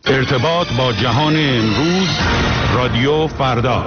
ارتباط با جهان امروز، رادیو فردا.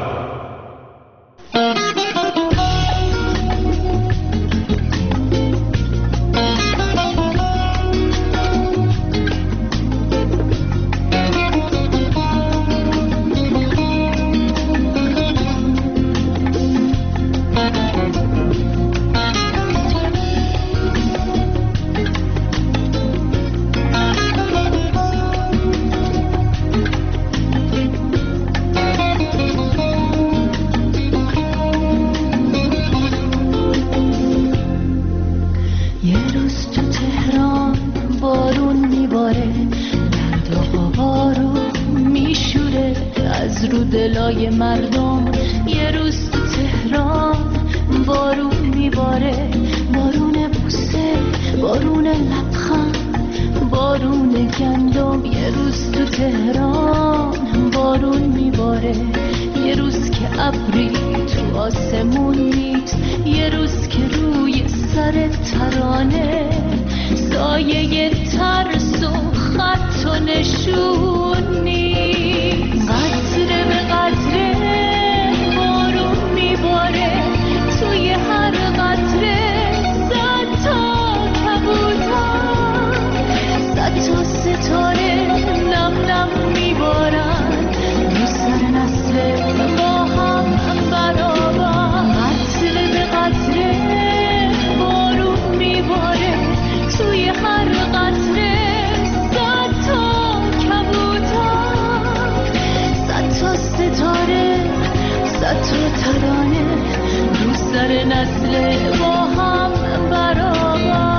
دلای مردم یه روز تو تهران بارون میباره، بارون بوسه، بارون لبخند، بارون گندم. یه روز تو تهران بارون میباره، یه روز که ابری تو آسمون نیست، یه روز که روی سر ترانه سایه ترس و خط و نشون نیست. قطره به قطره بارون میباره، توی هر قطره صد تا کبوتر، صد تا ستاره نم نم میبارن رو سر نسل با هم برابر. قطره به قطره بارون میباره، توی هر قطره صد تا کبوتر، صد تا ستاره، صد تا ترانه رو سر نسل با هم برابر.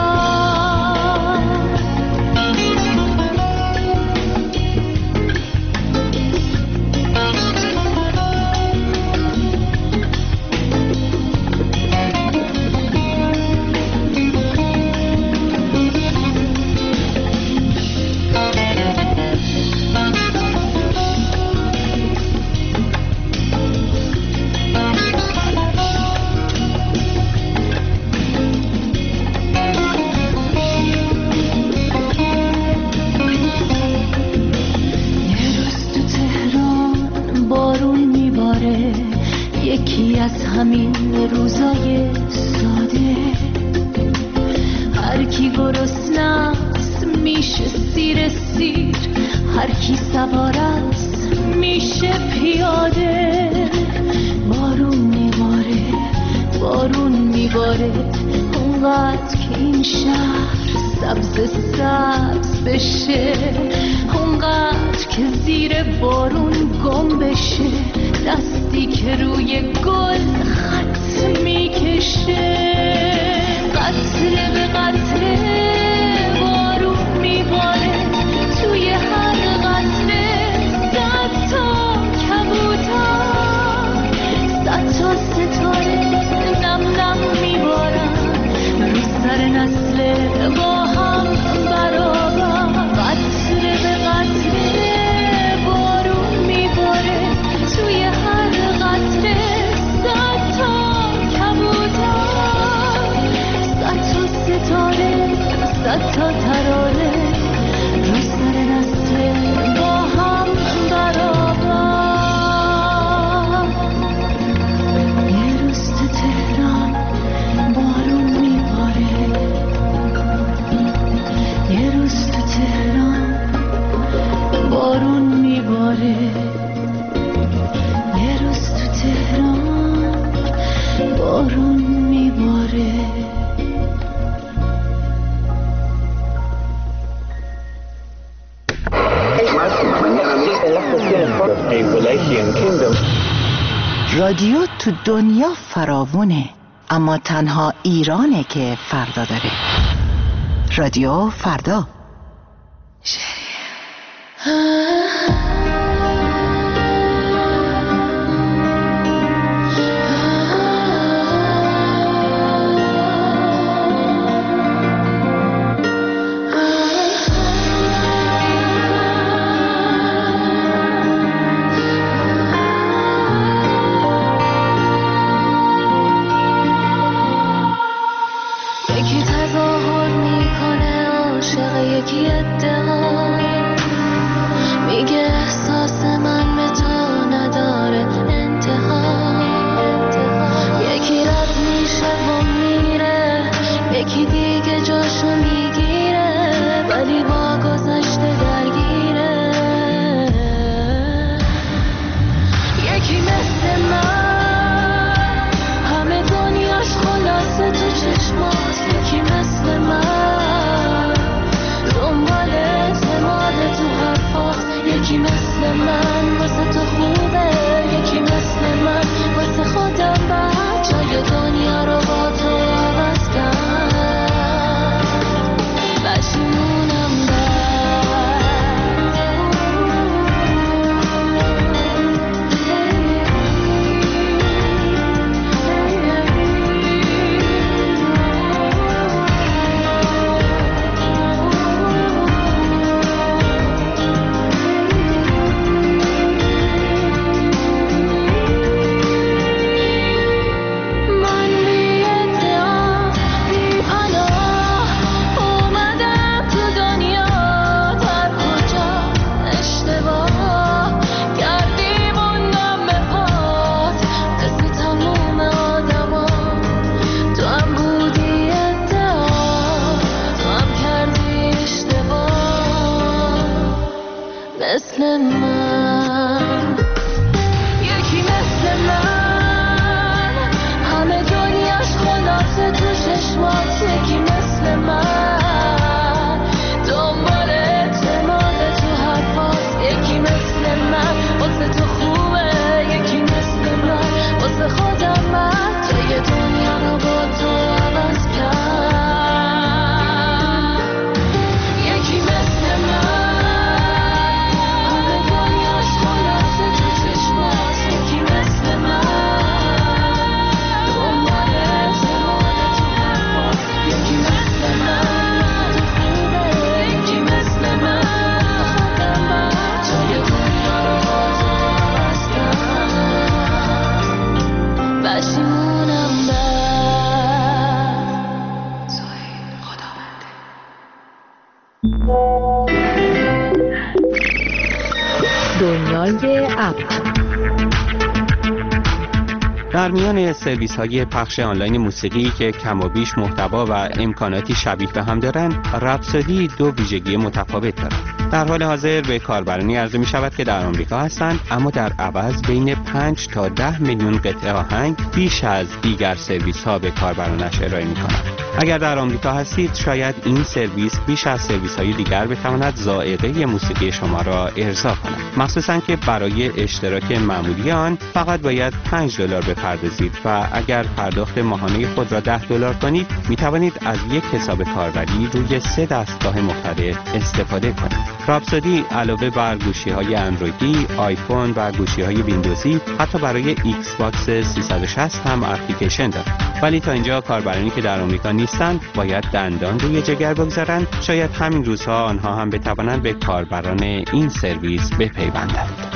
یکی از همین روزای ساده، هر کی گرسنه‌ست میشه سیر سیر، هر کی سوارست میشه پیاده. بارون میباره، بارون میباره، اونقدر که این شهر سبز سبز بشه، اونقدر که زیر بارون گم بشه، دستی که روی گل خط میکشه. قطره به قطره بارون میباره، توی هر قطره صد تا کبوتر، صد تا ستاره نم نم میبارن رو سر نسل با هم برابر. قطره به قطره بارون میباره، توی هر قطره صد تا کبوتر، صد تا ستاره، صد تا ترانه رو سر نسل با هم برابر. یه روز تو تهران بارون میباره، یه روز تو تهران بارون میباره، یه روز تو تهران بارون میباره. رادیو تو دنیا فراوونه، اما تنها ایرانه که فردا داره. رادیو فردا. یکی تظاهر میکنه عاشق مثل من، یکی مثل من، همه دنیاش خلاصه تو چشمات، یکی مثل من، دنبال اعتماد تو حرفات، یکی مثل من، واسه تو خوبه، یکی مثل من، واسه خودم من توی دنیا رو با تو عوض کرد، یکی مثل من، همه دنیاش خلاصه تو چشمات، یکی مثل من، دنبال اعتماد تو حرفات، یکی مثل من، تو خوبه، یکی مثل من، خودم من توی دنیا رو با تو عوض کرد، پشیمونم بعد توی خداونده. دنیای اپ در میان سرویس‌های پخش آنلاین موسیقی که کم و بیش محتوا و امکاناتی شبیه به هم دارند، رپسودی دو ویژگی متفاوت دارد. در حال حاضر به کاربرانی عرضه می شود که در آمریکا هستند، اما در عوض بین 5 تا 10 میلیون قطعه آهنگ بیش از دیگر سرویس‌ها به کاربرانش ارائه می‌کنند. اگر در آمریکا هستید، شاید این سرویس بیش از سرویس‌های دیگر بتواند ذائقه موسیقی شما را ارضا کند، مخصوصاً که برای اشتراک معمولی آن فقط باید $5 بپردازید و اگر پرداخت ماهانه خود را $10 کنید، می توانید از یک حساب کاربری روی 3 دستگاه مختلف استفاده کنید. رپسودی علاوه بر گوشی‌های اندرویدی، آیفون و گوشی‌های ویندوزی، حتی برای ایکس باکس 360 هم اپلیکیشن دارد. ولی تا اینجا کاربرانی که در آمریکا نیستند باید دندان روی جگر بگذارند. شاید همین روزها آنها هم بتوانند به کاربران این سرویس بپیوندند.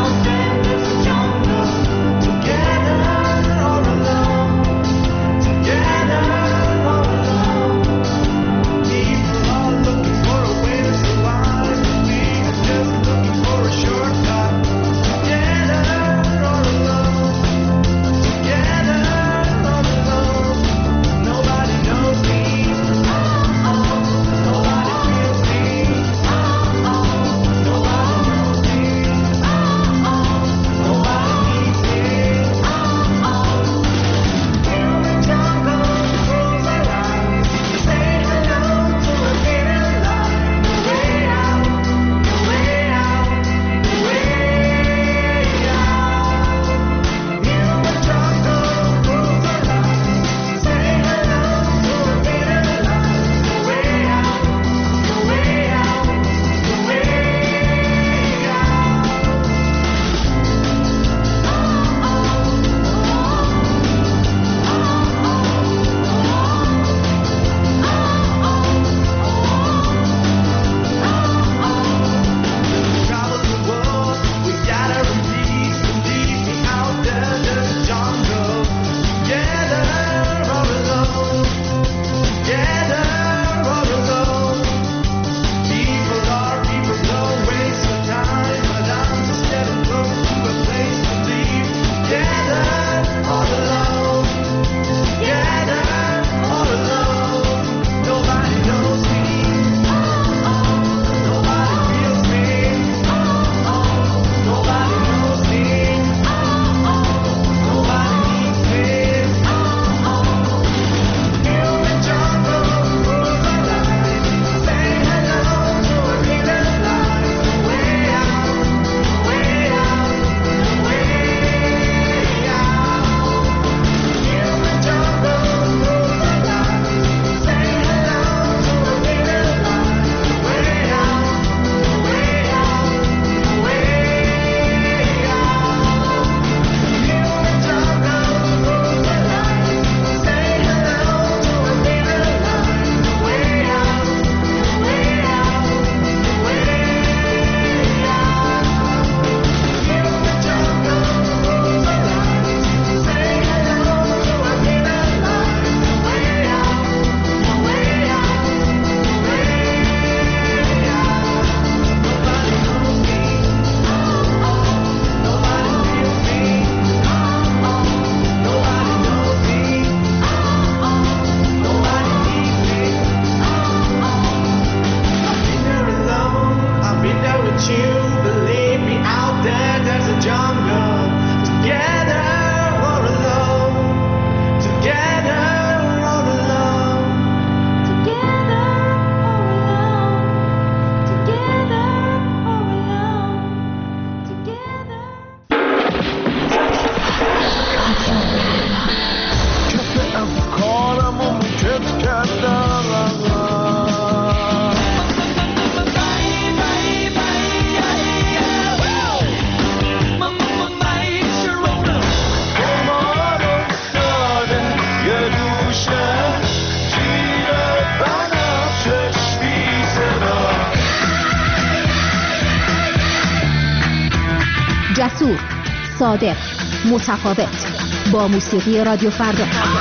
Together or alone, together. جسور، صادق، متفاوت. با موسیقی رادیو فردا.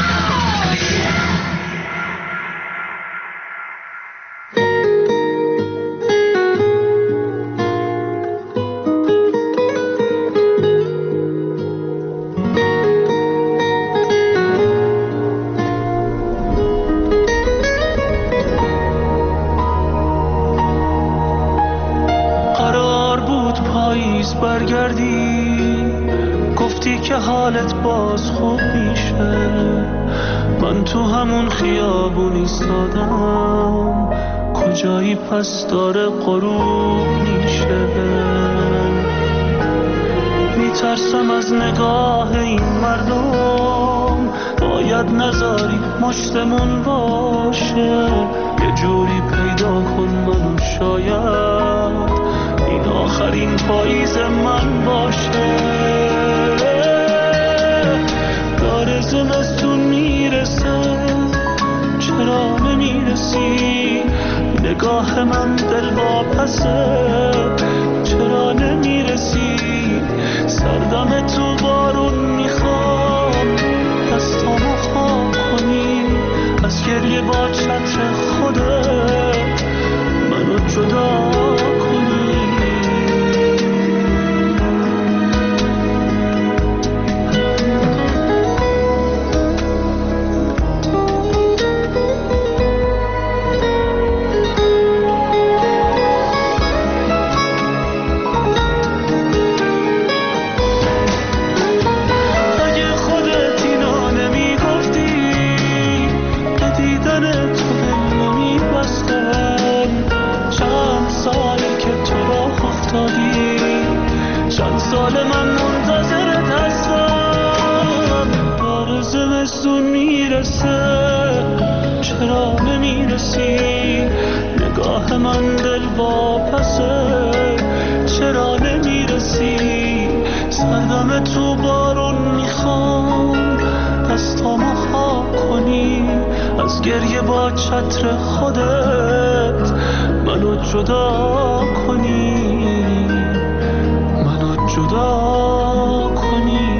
حالت باز خوب میشه، من تو همون خیابون ایستادم، کجایی پس داره غروب میشه. میترسم از نگاه این مردم، باید نذاری مشتمون باشه، یه جوری پیدا کن منو، شاید این آخرین پاییز من باشه. داره زمستون میرسه، چرا نمیرسی؟ نگاه من دل واپسه، چرا نمیرسی؟ سردم تو بارون میخوام، دستامو خواب کنی، از گریه با چتر خودت منو جدا کنی. چند سال من منتظرت هستم، داره زمستون میرسه، چرا نمیرسی؟ نگاه من دل واپسه، چرا نمیرسی؟ سردم تو بارون میخوام، دستامو خواب کنی، از گریه با چتر خودت منو جدا کنی، جدا کنی.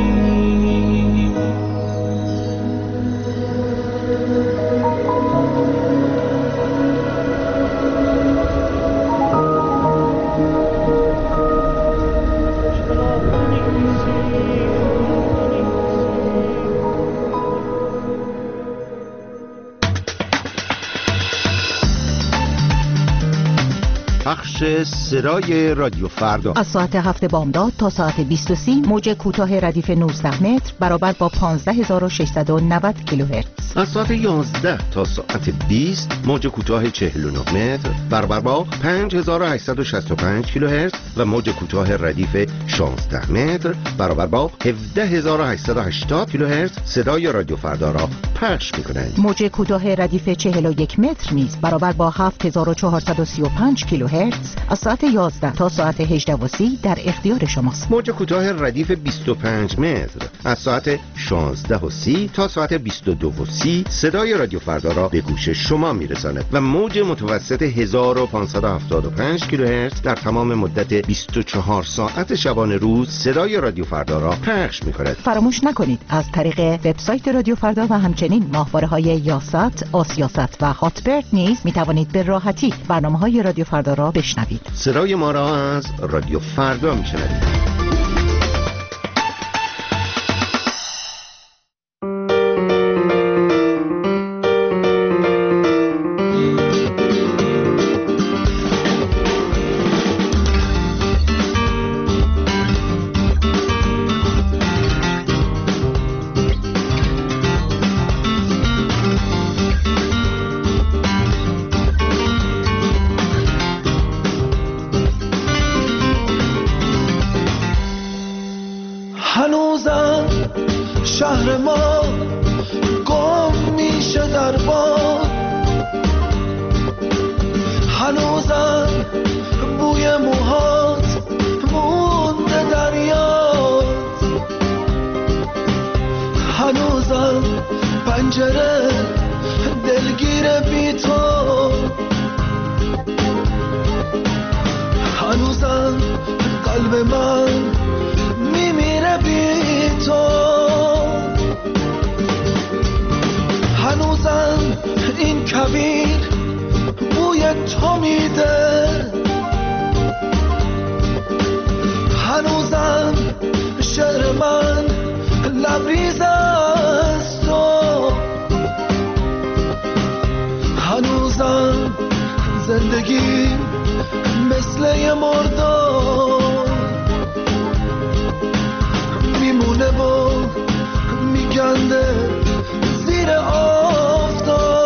بخش سرای رادیو فردا از ساعت 7 بامداد تا ساعت 20:30 موج کوتاه ردیف 19 متر برابر با 15690 کیلوهرتز. از ساعت 11 تا ساعت 20 موج کوتاه 49 متر برابر با 5865 کیلوهرتز و موج کوتاه ردیف 16 متر برابر با 17880 کیلوهرتز صدای رادیو فردا را پخش می‌کنند. موج کوتاه ردیف 41 متر نیز برابر با 7435 کیلوهرتز از ساعت 11 تا ساعت 18:30 در اختیار شماست. موج کوتاه ردیف 25 متر از ساعت 16:30 تا ساعت 22:30 صدای رادیو فردا را به گوش شما میرساند و موج متوسط 1575 کیلوهرتز در تمام مدت 24 ساعت شبانه روز صدای رادیو فردا را پخش می‌کند. فراموش نکنید از طریق وبسایت رادیو فردا و همچنین ماهواره‌های یاست، آسیاست و هاتبرد نیز می‌توانید به راحتی برنامه‌های رادیو فردا را بشنوید. صدای ما را از رادیو فردا میشنوید. هنوزم شهر ما گم میشه در باد، هنوزم بوی موهات مونده در یاد، هنوزم پنجره دلگیر بی تو، هنوزم قلب من نوید بوی تو میده، هنوزم شعر من لبریز از تو، هنوزم زندگی مثل یه مردار میمونه و میگنده زیر آفتاب.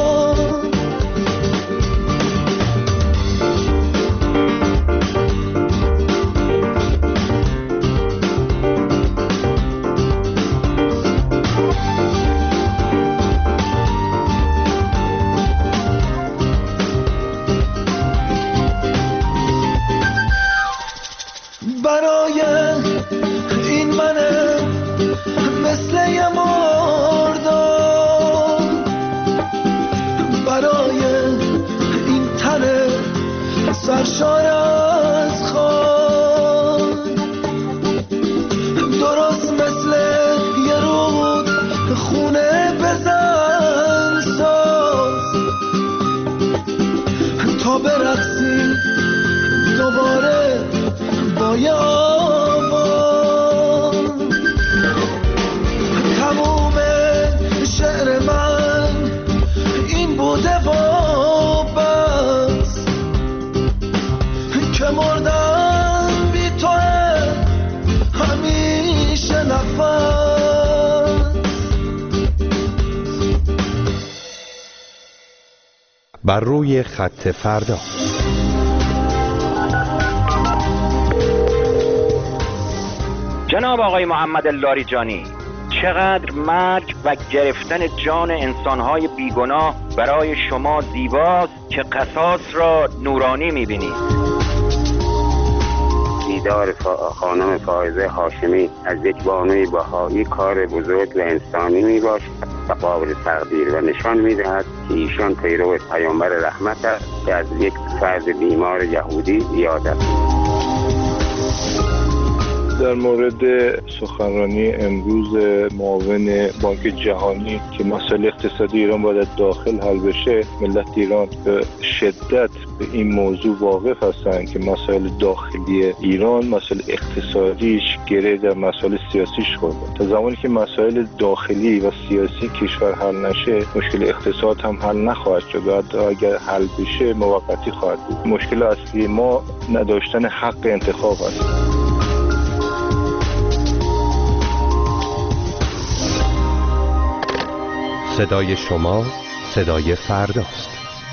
برای این منه مثل یه مردار، برای این تنه سرشار از خون، درست مثل یه رود خونه بزن ساز تا برقصی دوباره با یه آواز. تموم شعر من این بوده و بس که مردم بی تو همیشه نفس. بر روی خط فردا. جناب آقای محمد لاریجانی، چقدر مرگ و گرفتن جان انسانهای بیگناه برای شما زیباست که قصاص را نورانی می‌بینید. دیدار خانم فائزه هاشمی از یک بانوی بهایی کار بزرگ و انسانی میباشد و قابل تقدیر و نشان میدهد که ایشان پیرو پیامبر رحمت است که از یک فرد بیمار یهودی زیاد است. در مورد سخنرانی امروز معاون بانک جهانی که مسائل اقتصادی ایران باید داخل حل بشه، ملت ایران به شدت به این موضوع واقف هستند که مسائل داخلی ایران، مسائل اقتصادیش گره در مسائل سیاسیش خورده. تا زمانی که مسائل داخلی و سیاسی کشور حل نشه، مشکل اقتصاد هم حل نخواهد شد و اگر حل بشه موقتی خواهد بود. مشکل اصلی ما نداشتن حق انتخاب است. صدای شما صدای فرداست.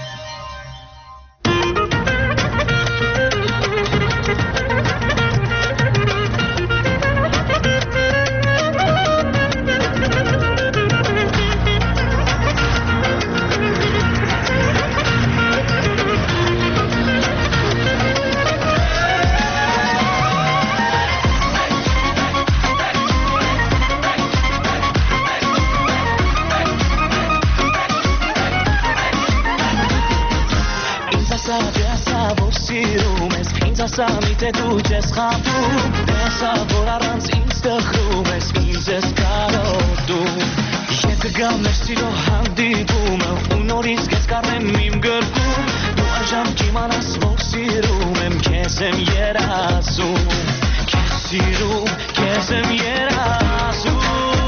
Samite duces chapu, essa vorarans instachrumes, inzes caro du. Jek games tilo handi bume, unoris kes karnem mim gerku, du ajam kimanas vosirumem, kesem yerasu, kesirum, kesem yerasu.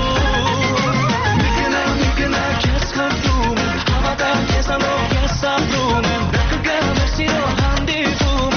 Mikna kes khartumem, havada kesano kesabumem, games tilo handi bume.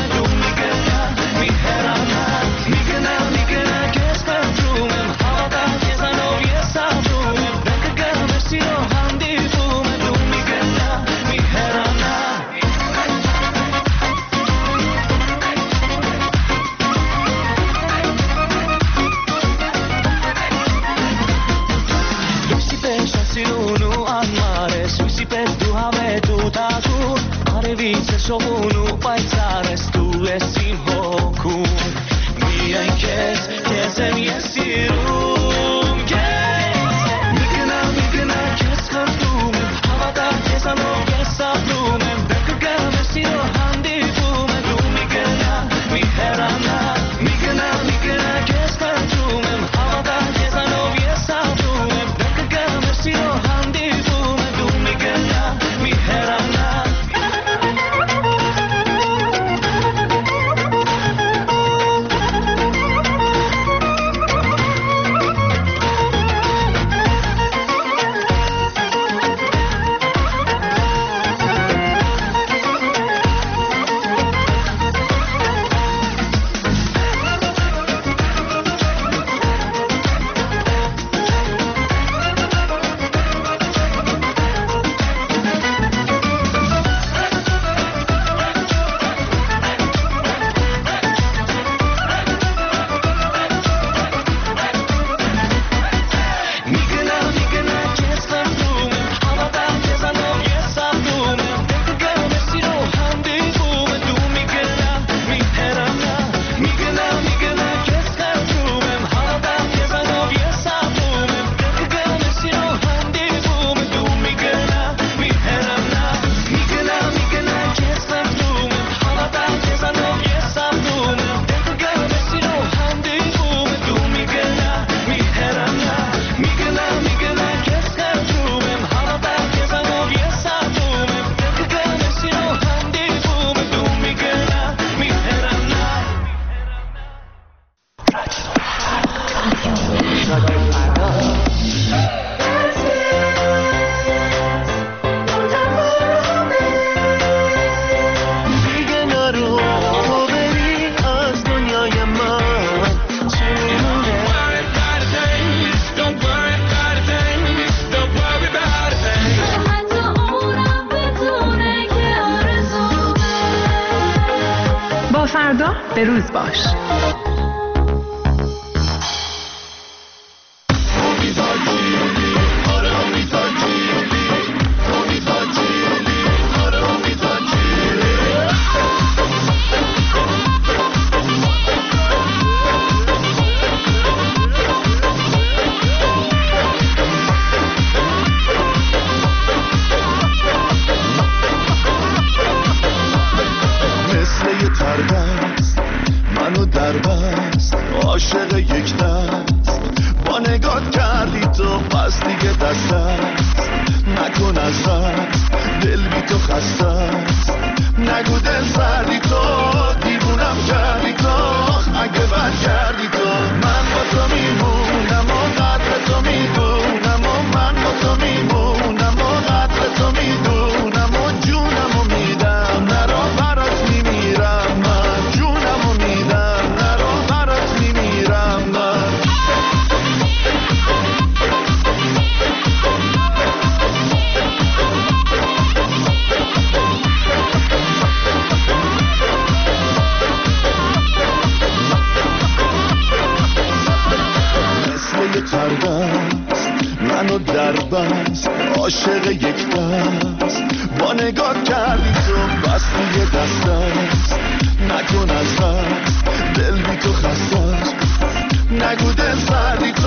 رادیو فردا. دیگه نرو تو بری از دنیای من چونه. با فردا به روز باش. منو در بست عاشق یک دست با نگات کردی تو پس دیگه دست نکن از دست دل بی تو خسته است نگو دل سردی تو دیوونم کردی تو اگه برگردی تو من با تو میمونم و قدر تو میدونم و من با تو میمونم و قدر تو میدونم و جونم و میدم نرا برات میمیرم من جونم و میدم نرا برات میمیرم من. مثل یه تردست منو در بست عاشق یک دست با نگاه کردی تو بستی یه دست است نکن از دست دل بی تو خسته نگو دل سردی